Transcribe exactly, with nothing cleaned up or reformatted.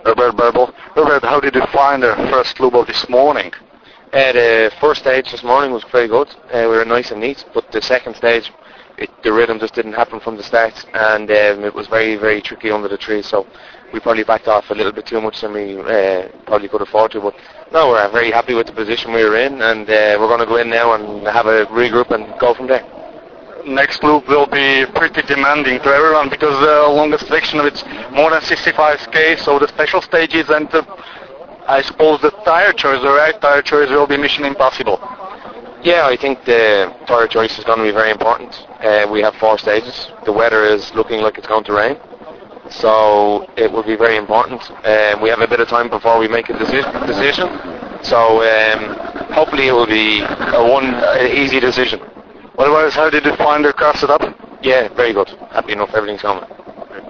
Robert Berbel. Robert, how did you find the first loop of this morning? Uh, the first stage this morning was very good. Uh, we were nice and neat, but the second stage, it, the rhythm just didn't happen from the start, and um, it was very, very tricky under the trees, so we probably backed off a little bit too much than we uh, probably could afford to, but no, we're very happy with the position we were in, and uh, we're going to go in now and have a regroup and go from there. Next loop will be pretty demanding to everyone because the longest section of it's more than sixty-five k, so the special stages and the, I suppose the tire choice, the right tire choice will be mission impossible. Yeah, I think the tire choice is going to be very important. Uh, we have four stages. The weather is looking like it's going to rain, so it will be very important. Um, we have a bit of time before we make a deci- decision, so um, hopefully it will be a one uh, easy decision. Otherwise, how did you find your car set up? Yeah, very good. Happy enough, everything's going.